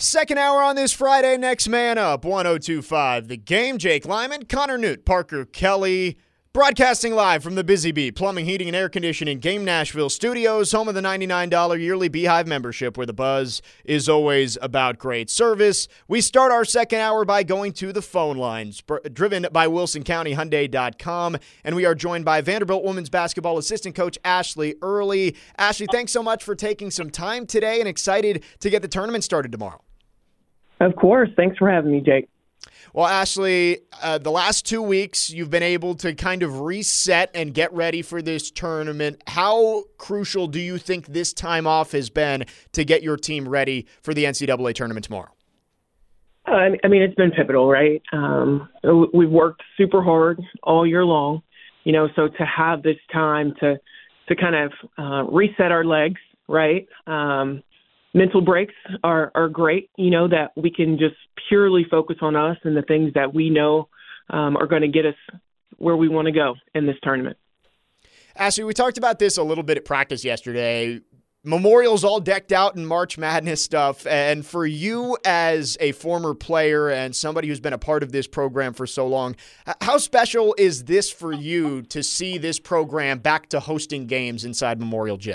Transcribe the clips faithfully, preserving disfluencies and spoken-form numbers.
Second hour on this Friday, Next Man Up, one oh two point five The Game. Jake Lyman, Connor Newt, Parker Kelly, broadcasting live from the Busy Bee Plumbing, Heating, and Air Conditioning Game Nashville Studios, home of the ninety-nine dollars yearly Beehive membership, where the buzz is always about great service. We start our second hour by going to the phone lines, driven by Wilson County Hyundai dot com, and we are joined by Vanderbilt women's basketball assistant coach Ashley Early. Ashley, thanks so much for taking some time today, and excited to get the tournament started tomorrow. Of course. Thanks for having me, Jake. Well, Ashley, uh, the last two weeks you've been able to kind of reset and get ready for this tournament. How crucial do you think this time off has been to get your team ready for the N C double A tournament tomorrow? Uh, I mean, it's been pivotal, right? Um, we've worked super hard all year long, you know, so to have this time to to kind of uh, reset our legs, right? Um, mental breaks are, are great, you know, that we can just purely focus on us and the things that we know um, are going to get us where we want to go in this tournament. Ashley, we talked about this a little bit at practice yesterday. Memorial's all decked out in March Madness stuff. And for you as a former player and somebody who's been a part of this program for so long, how special is this for you to see this program back to hosting games inside Memorial Gym?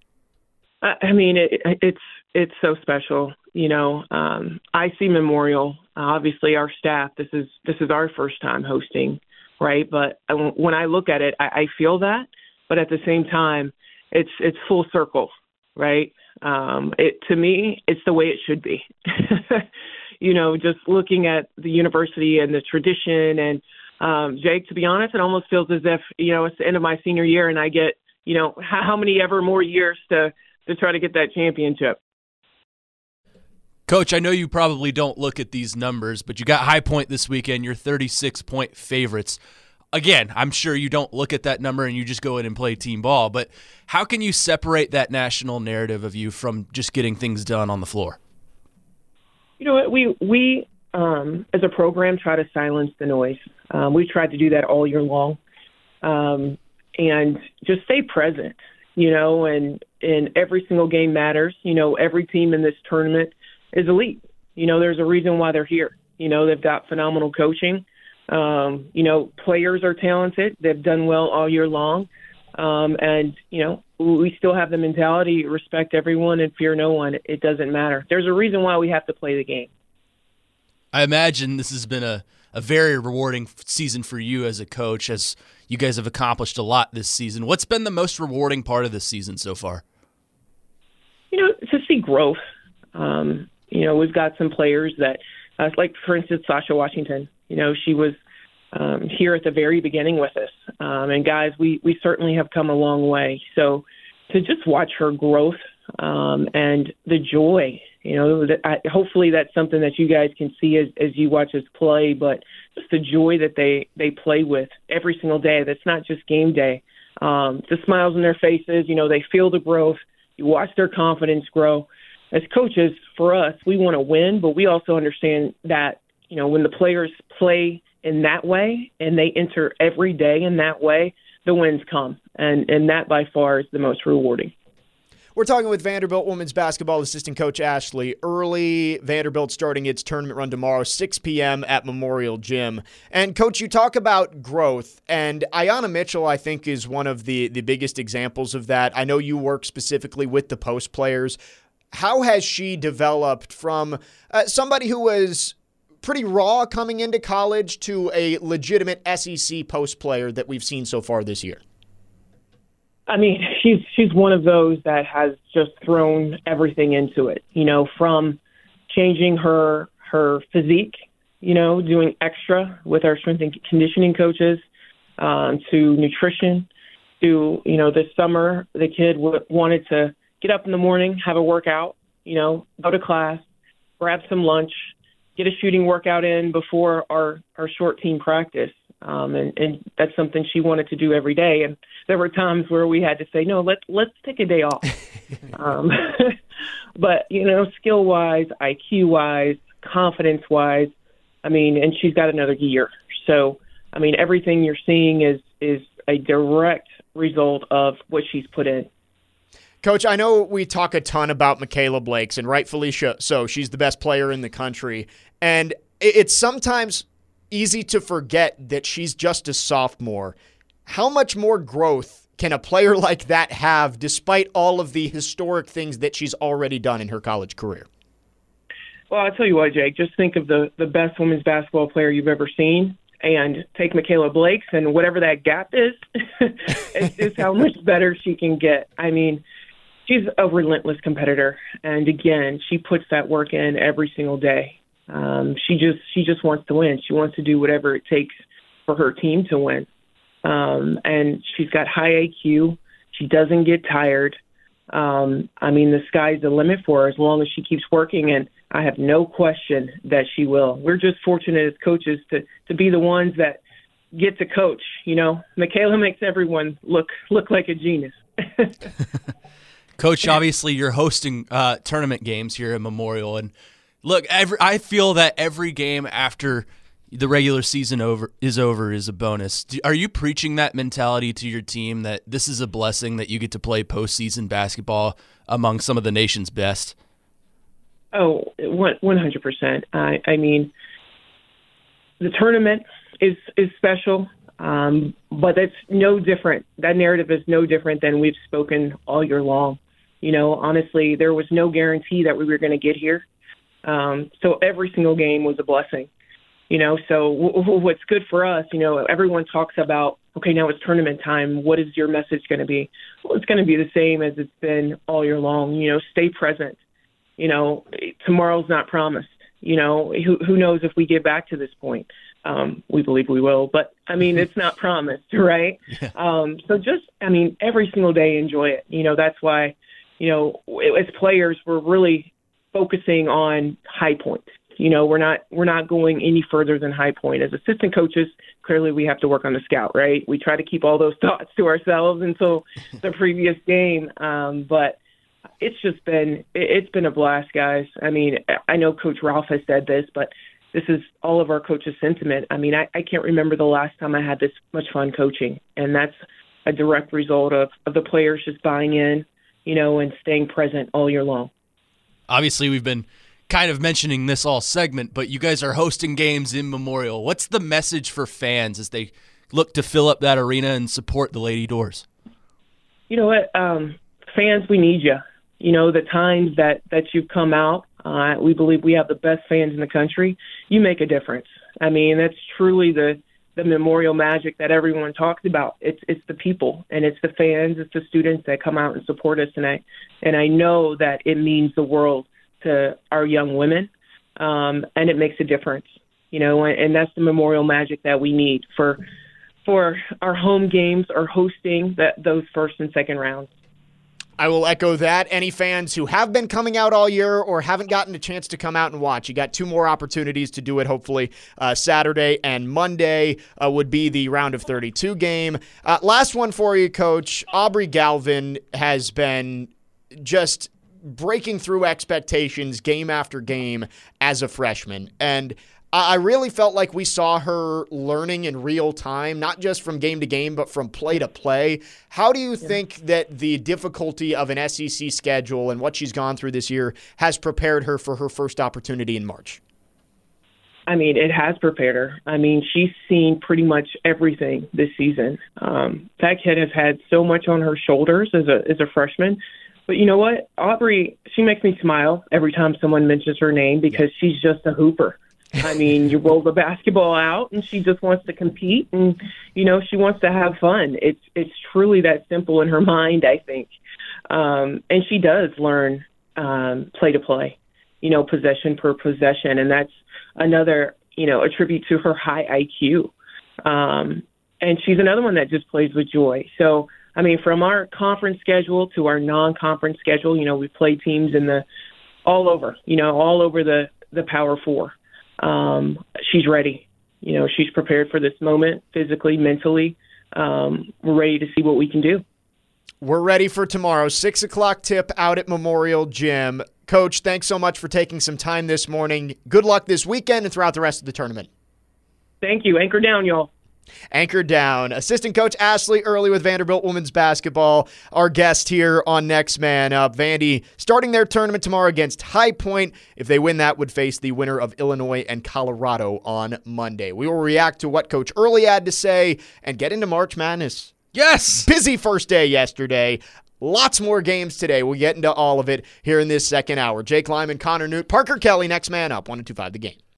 I mean, it, it's it's so special. You know, um, I see Memorial. Obviously, our staff. This is this is our first time hosting, right? But when I look at it, I, I feel that. But at the same time, it's it's full circle, right? Um, it to me, it's the way it should be. You know, just looking at the university and the tradition, and um, Jake. To be honest, it almost feels as if you know it's the end of my senior year, and I get you know how, how many ever more years to. to try to get that championship. Coach, I know you probably don't look at these numbers, but you got High Point this weekend. You're thirty-six point favorites. Again, I'm sure you don't look at that number and you just go in and play team ball, but how can you separate that national narrative of you from just getting things done on the floor? You know what, we, we um, as a program, try to silence the noise. Um, we tried to do that all year long um, and just stay present. You know, and, and every single game matters. You know, every team in this tournament is elite. You know, there's a reason why they're here. You know, they've got phenomenal coaching. Um, you know, players are talented. They've done well all year long. Um, and, you know, we still have the mentality, respect everyone and fear no one. It doesn't matter. There's a reason why we have to play the game. I imagine this has been a, a very rewarding season for you as a coach, as you guys have accomplished a lot this season. What's been the most rewarding part of this season so far? You know, to see growth. Um, you know, we've got some players that, uh, like, for instance, Sasha Washington. You know, she was um, here at the very beginning with us. Um, and, guys, we, we certainly have come a long way. So to just watch her growth um, and the joy, you know, that I, hopefully that's something that you guys can see as, as you watch us play, but just the joy that they, they play with every single day. That's not just game day. Um, the smiles on their faces, you know, they feel the growth. You watch their confidence grow. As coaches, for us, we want to win, but we also understand that, you know, when the players play in that way and they enter every day in that way, the wins come. And, and that by far is the most rewarding. We're talking with Vanderbilt women's basketball assistant coach Ashley Early. Vanderbilt starting its tournament run tomorrow, six p.m. at Memorial Gym. And, Coach, you talk about growth, and Ayanna Mitchell, I think, is one of the, the biggest examples of that. I know you work specifically with the post players. How has she developed from uh, somebody who was pretty raw coming into college to a legitimate S E C post player that we've seen so far this year? I mean, she's she's one of those that has just thrown everything into it, you know, from changing her her physique, you know, doing extra with our strength and conditioning coaches, um, to nutrition, to, you know, this summer the kid w- wanted to get up in the morning, have a workout, you know, go to class, grab some lunch, get a shooting workout in before our, our short team practice. Um, and, and that's something she wanted to do every day. And there were times where we had to say, no, let's, let's take a day off. um, but, you know, skill-wise, I Q-wise, confidence-wise, I mean, and she's got another year. So, I mean, everything you're seeing is, is a direct result of what she's put in. Coach, I know we talk a ton about Michaela Blakes, and rightfully so. She's the best player in the country. And it's sometimes easy to forget that she's just a sophomore. How much more growth can a player like that have despite all of the historic things that she's already done in her college career? Well, I'll tell you what, Jake, just think of the, the best women's basketball player you've ever seen and take Michaela Blakes, and whatever that gap is, it's just how much better she can get. I mean, she's a relentless competitor, and again, she puts that work in every single day. Um, she just she just wants to win. She wants to do whatever it takes for her team to win. Um, and she's got high I Q. She doesn't get tired. Um, I mean, the sky's the limit for her as long as she keeps working, and I have no question that she will. We're just fortunate as coaches to, to be the ones that get to coach. You know, Michaela makes everyone look look like a genius. Coach, obviously you're hosting uh, tournament games here at Memorial, and look, every, I feel that every game after the regular season over is over is a bonus. Do, are you preaching that mentality to your team that this is a blessing that you get to play postseason basketball among some of the nation's best? Oh, one hundred percent. I, I mean, the tournament is is special, um, but it's no different. That narrative is no different than we've spoken all year long. You know, honestly, there was no guarantee that we were going to get here. Um, so every single game was a blessing. You know, so w- w- what's good for us, you know, everyone talks about, okay, now it's tournament time. What is your message going to be? Well, it's going to be the same as it's been all year long. You know, stay present. You know, tomorrow's not promised. You know, who who knows if we get back to this point? Um, we believe we will, but I mean, it's not promised, right? Yeah. Um, so just, I mean, every single day, enjoy it. You know, that's why, you know, as players, we're really focusing on high points. You know, we're not we're not going any further than high point. As assistant coaches, clearly we have to work on the scout, right? We try to keep all those thoughts to ourselves until the previous game. Um, but it's just been it's been a blast, guys. I mean, I know Coach Ralph has said this, but this is all of our coaches' sentiment. I mean, I, I can't remember the last time I had this much fun coaching, and that's a direct result of, of the players just buying in, you know, and staying present all year long. Obviously, we've been kind of mentioning this all segment, but you guys are hosting games in Memorial. What's the message for fans as they look to fill up that arena and support the Lady Doors? You know what, um, fans, we need you. You know, the times that, that you've come out, uh, we believe we have the best fans in the country. You make a difference. I mean, that's truly the, the Memorial magic that everyone talks about. It's it's the people, and it's the fans, it's the students that come out and support us. And I, and I know that it means the world to our young women, um, and it makes a difference, you know, and, and that's the Memorial magic that we need for for our home games or hosting that those first and second rounds. I will echo that. Any fans who have been coming out all year or haven't gotten a chance to come out and watch, you got two more opportunities to do it, hopefully. Uh, Saturday and Monday uh, would be the round of thirty-two game. Uh, last one for you, Coach. Aubrey Galvin has been just breaking through expectations game after game as a freshman. And I really felt like we saw her learning in real time, not just from game to game, but from play to play. How do you yeah. think that the difficulty of an S E C schedule and what she's gone through this year has prepared her for her first opportunity in March? I mean, it has prepared her. I mean, she's seen pretty much everything this season. Um, that kid has had so much on her shoulders as a as a freshman. But you know what? Aubrey, she makes me smile every time someone mentions her name because yeah. she's just a hooper. I mean, you roll the basketball out, and she just wants to compete, and you know she wants to have fun. It's it's truly that simple in her mind, I think, um, and she does learn um, play to play, you know, possession per possession, and that's another you know a tribute to her high I Q. Um, and she's another one that just plays with joy. So, I mean, from our conference schedule to our non-conference schedule, you know, we play teams in the all over, you know, all over the the Power Four. Um, she's ready. You know, she's prepared for this moment physically, mentally. Um, we're ready to see what we can do. We're ready for tomorrow. Six o'clock tip out at Memorial Gym. Coach, thanks so much for taking some time this morning. Good luck this weekend and throughout the rest of the tournament. Thank you. Anchor down, y'all. Anchor down. Assistant coach Ashley Early with Vanderbilt women's basketball. Our guest here on Next Man Up. Vandy starting their tournament tomorrow against High Point. If they win that, would face the winner of Illinois and Colorado on Monday. We will react to what Coach Early had to say and get into March Madness. Yes! Busy first day yesterday. Lots more games today. We'll get into all of it here in this second hour. Jake Lyman, Connor Newt, Parker Kelly, Next Man Up, one oh two five The Game.